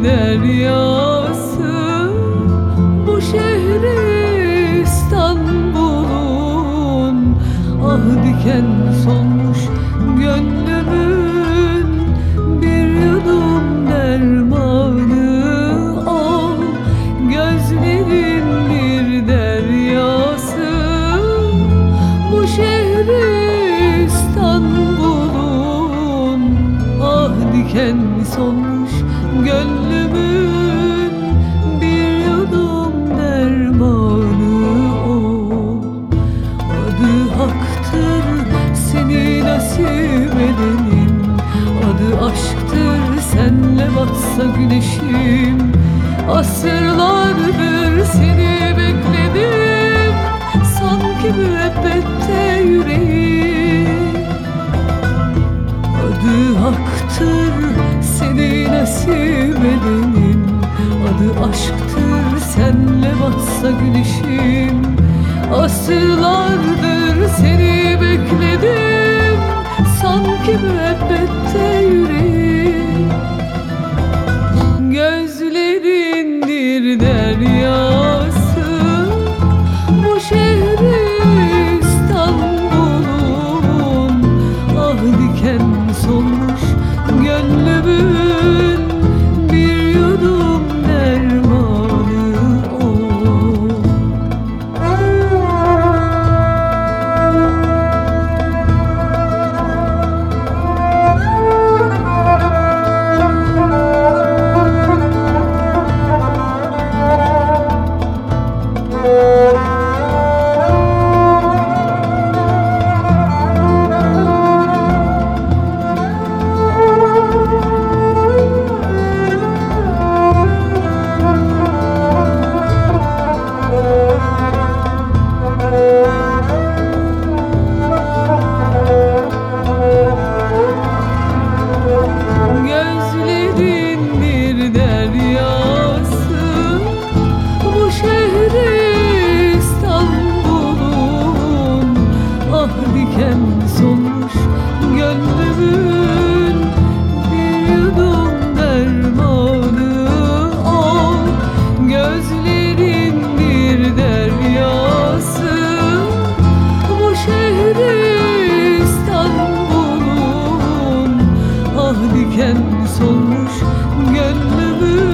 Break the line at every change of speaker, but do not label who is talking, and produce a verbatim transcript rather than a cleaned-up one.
deryası bu şehri İstanbul'un. Ah diken solmuş gönlümün bir yudum dermanı ol. Gözlerin bir deryası bu şehri İstanbul'un. Ah diken solmuş gönlümün bir yudum dermanı ol. Adı haktır seni nasip edenin, adı aşktır senle batsa güneşim. Asırlardır seni bekledim, sanki müebbette yüreğim. Adı haktır seni nasip edenin, adı aşktır senle batsa güneşim. Asırlardır seni bekledim, sanki müebbette yüreğim. Gözlerindir deryası bu şehri İstanbul'un. Ah diken solmuş gönlümün bir yudum dermanı ol. Gözlerindir deryası bu şehri İstanbul'un. Ah diken solmuş gönlümün bir yudum dermanı ol. Gözlerindir deryası bu şehri İstanbul'un. Ah diken solmuş gönlümün